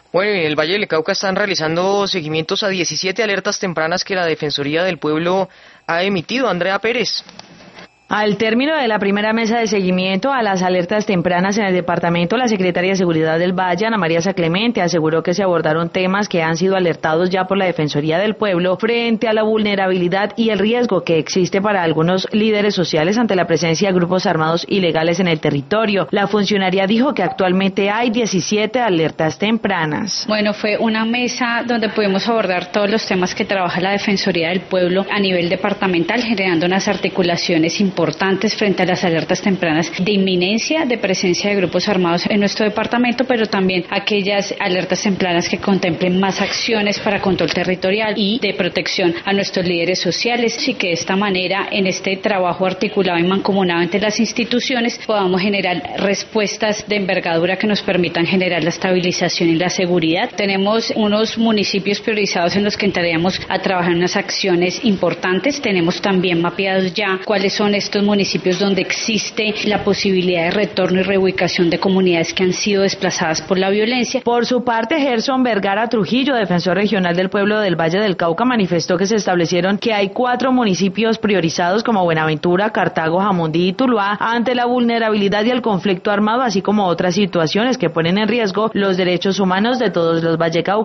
Bueno, en el Valle del Cauca están realizando seguimientos a 17 alertas tempranas que la Defensoría del Pueblo ha emitido. Andrea Pérez. Al término de la primera mesa de seguimiento a las alertas tempranas en el departamento, la secretaria de Seguridad del Valle, Ana María Saclemente, aseguró que se abordaron temas que han sido alertados ya por la Defensoría del Pueblo frente a la vulnerabilidad y el riesgo que existe para algunos líderes sociales ante la presencia de grupos armados ilegales en el territorio. La funcionaria dijo que actualmente hay 17 alertas tempranas. Bueno, fue una mesa donde pudimos abordar todos los temas que trabaja la Defensoría del Pueblo a nivel departamental, generando unas articulaciones importantes frente a las alertas tempranas de inminencia de presencia de grupos armados en nuestro departamento, pero también aquellas alertas tempranas que contemplen más acciones para control territorial y de protección a nuestros líderes sociales, y que de esta manera, en este trabajo articulado y mancomunado entre las instituciones, podamos generar respuestas de envergadura que nos permitan generar la estabilización y la seguridad. Tenemos unos municipios priorizados en los que entraríamos a trabajar en unas acciones importantes. Tenemos también mapeados ya cuáles son estos municipios donde existe la posibilidad de retorno y reubicación de comunidades que han sido desplazadas por la violencia. Por su parte, Gerson Vergara Trujillo, defensor regional del pueblo del Valle del Cauca, manifestó que se establecieron que hay 4 municipios priorizados como Buenaventura, Cartago, Jamundí y Tuluá ante la vulnerabilidad y el conflicto armado, así como otras situaciones que ponen en riesgo los derechos humanos de todos los vallecaucanos.